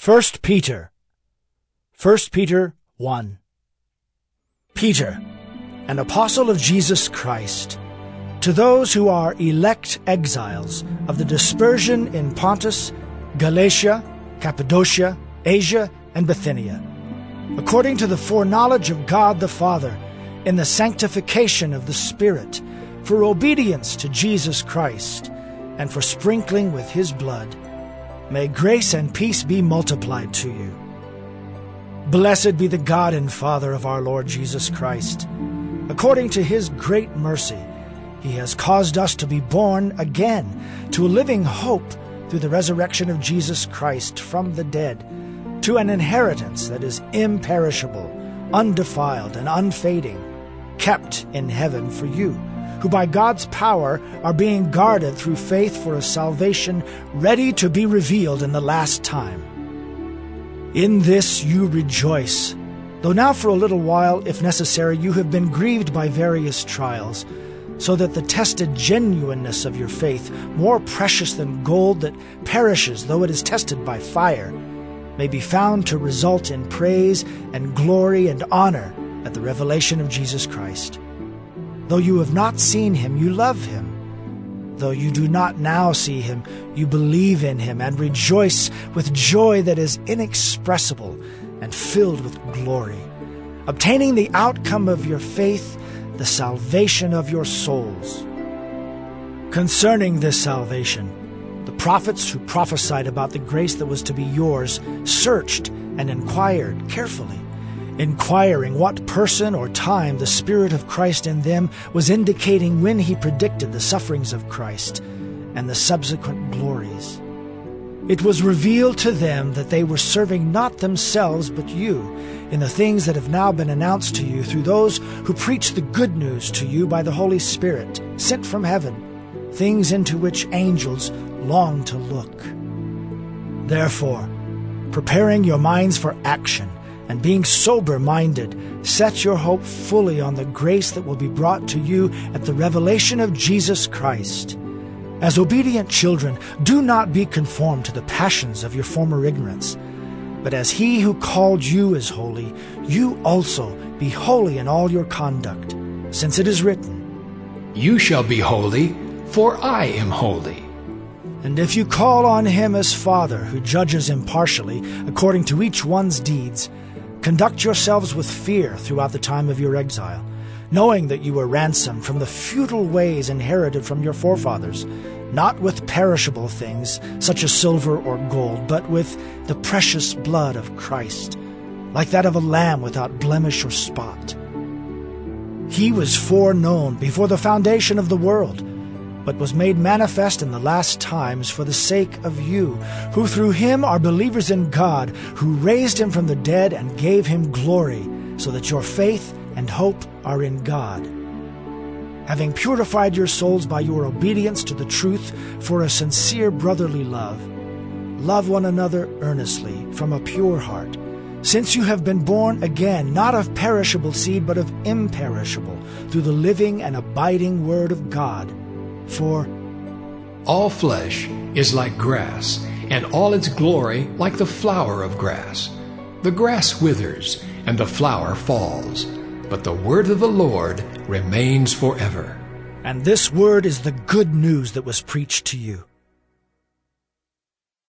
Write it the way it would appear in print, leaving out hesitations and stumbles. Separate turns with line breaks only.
1 Peter 1. Peter, an apostle of Jesus Christ, to those who are elect exiles of the dispersion in Pontus, Galatia, Cappadocia, Asia, and Bithynia, according to the foreknowledge of God the Father, in the sanctification of the Spirit, for obedience to Jesus Christ, and for sprinkling with his blood, may grace and peace be multiplied to you. Blessed be the God and Father of our Lord Jesus Christ. According to his great mercy, he has caused us to be born again to a living hope through the resurrection of Jesus Christ from the dead, to an inheritance that is imperishable, undefiled, and unfading, kept in heaven for you, who by God's power are being guarded through faith for a salvation ready to be revealed in the last time. In this you rejoice, though now for a little while, if necessary, you have been grieved by various trials, so that the tested genuineness of your faith, more precious than gold that perishes though it is tested by fire, may be found to result in praise and glory and honor at the revelation of Jesus Christ. Though you have not seen him, you love him. Though you do not now see him, you believe in him and rejoice with joy that is inexpressible and filled with glory, obtaining the outcome of your faith, the salvation of your souls. Concerning this salvation, the prophets who prophesied about the grace that was to be yours searched and inquired carefully, inquiring what person or time the Spirit of Christ in them was indicating when he predicted the sufferings of Christ and the subsequent glories. It was revealed to them that they were serving not themselves but you in the things that have now been announced to you through those who preach the good news to you by the Holy Spirit, sent from heaven, things into which angels long to look. Therefore, preparing your minds for action, and being sober-minded, set your hope fully on the grace that will be brought to you at the revelation of Jesus Christ. As obedient children, do not be conformed to the passions of your former ignorance, but as he who called you is holy, you also be holy in all your conduct, since it is written,
"You shall be holy, for I am holy."
And if you call on him as Father, who judges impartially according to each one's deeds, conduct yourselves with fear throughout the time of your exile, knowing that you were ransomed from the futile ways inherited from your forefathers, not with perishable things, such as silver or gold, but with the precious blood of Christ, like that of a lamb without blemish or spot. He was foreknown before the foundation of the world, but was made manifest in the last times for the sake of you, who through him are believers in God, who raised him from the dead and gave him glory, so that your faith and hope are in God. Having purified your souls by your obedience to the truth for a sincere brotherly love, love one another earnestly from a pure heart, since you have been born again, not of perishable seed, but of imperishable, through the living and abiding word of God. For
all flesh is like grass, and all its glory like the flower of grass. The grass withers, and the flower falls, but the word of the Lord remains forever.
And this word is the good news that was preached to you.